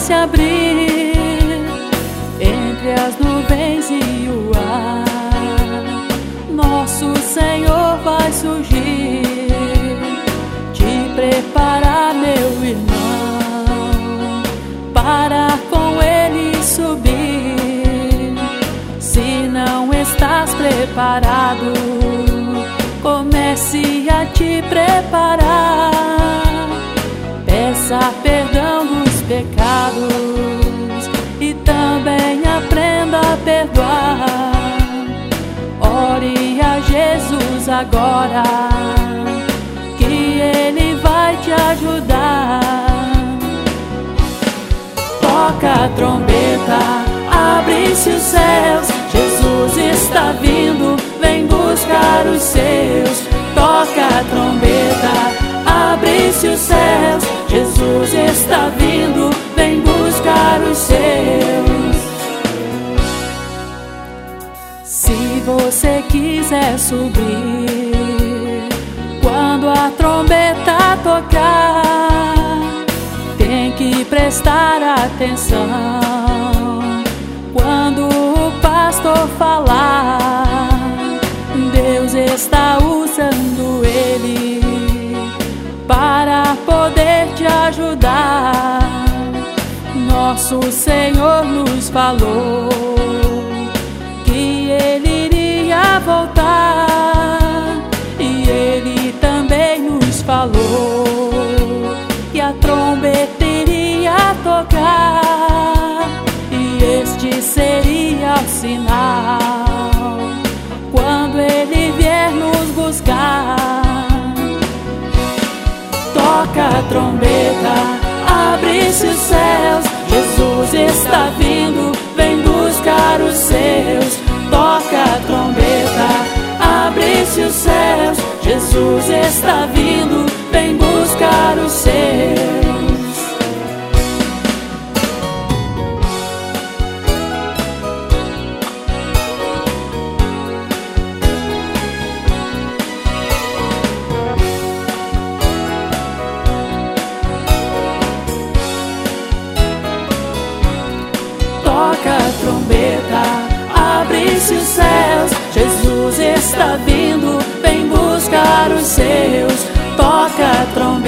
se abrir entre as nuvens e o ar. Nosso Senhor vai surgir, te preparar, meu irmão, para com Ele subir. Se não estás preparado, comece a te preparar. Peça perdão dos pecados e também aprenda a perdoar. Ore a Jesus agora, que Ele vai te ajudar. Toca a trombeta, abre-se os céus, Jesus está vindo, vem buscar os seus. Toca a trombeta, abre-se os céus, Jesus está vindo, vem buscar os seus. Se você quiser subir, quando a trombeta tocar, tem que prestar atenção. Quando o pastor falar, Deus está usando ele para poder te ajudar. Nosso Senhor nos falou que Ele iria voltar, e Ele também nos falou que a trombeta iria tocar, e este seria o sinal quando Ele vier nos buscar. Toca a trombeta, abre-se os céus, Jesus está vindo, vem buscar os seus. Toca a trombeta, abre-se os céus, Jesus está vindo, vem buscar os seus. Toca a trombeta, abre-se os céus, Jesus está vindo, vem buscar os seus. Toca a trombeta,